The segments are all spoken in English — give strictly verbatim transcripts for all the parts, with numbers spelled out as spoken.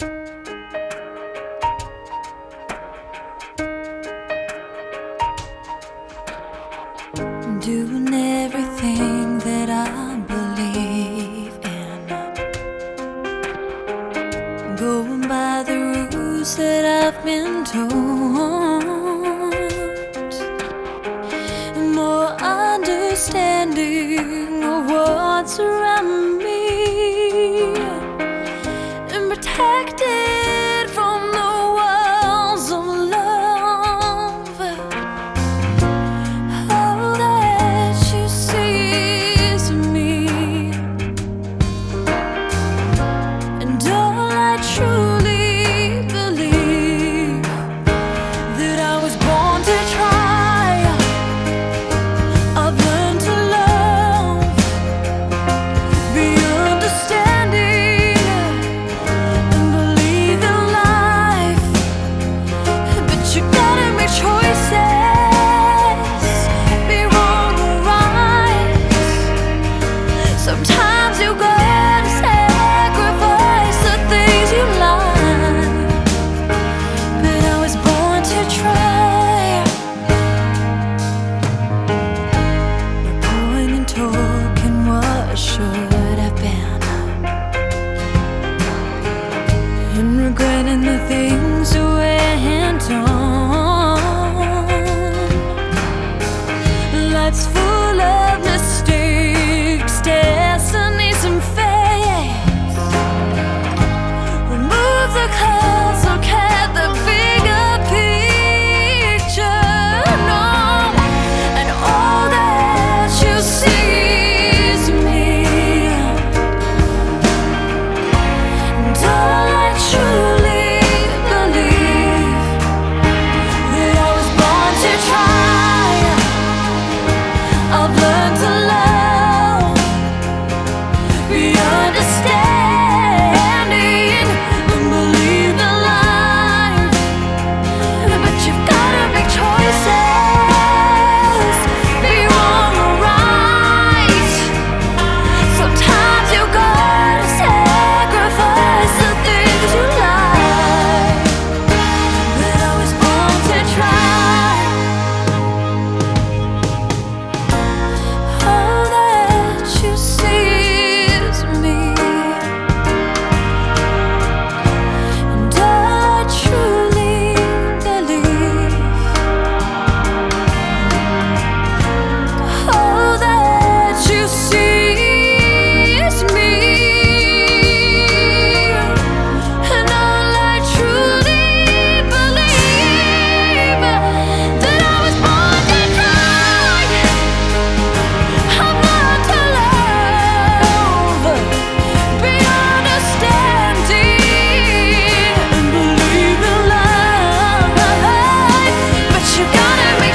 Doing everything that I believe in, going by the rules that I've been told, more understanding of what's around me, and protected from the walls of love. All that you see is me, and all I truly believe, that I was born to try. I've learned to love, be understanding, and believe in life. But you gotta make choices, be wrong or right. Sometimes you gotta sacrifice the things you like, but I was born to try. No point in talking what should have been, and regretting the things that went on. Life's full of mistakes, destinies and fates. Remove the clouds, look at the bigger picture. No, and all that you see is me, and all I truly believe, that I was born to try. I've learned to love, be understanding, and believe in life. But you've gotta make choices, be wrong or right. Sometimes you gotta sacrifice the things you like, but I was born to try. All that you see is me, and all I truly believe. All that you see is me, and all I truly believe, that I was born to try. I've learned to love, be understanding, and believe in life. But you gotta make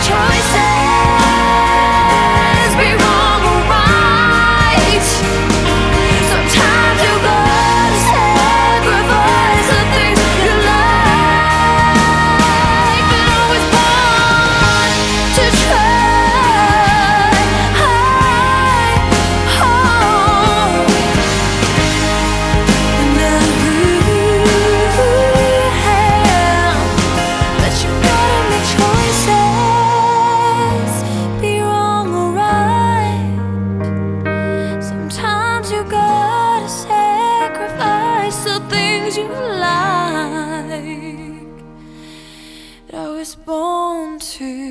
choices, be wrong or right. Sometimes you gotta sacrifice the things you like, but I was born to try. Oh, and I am. But you gotta make choices, be wrong or right. Sometimes you gotta sacrifice the things you like, that I was born to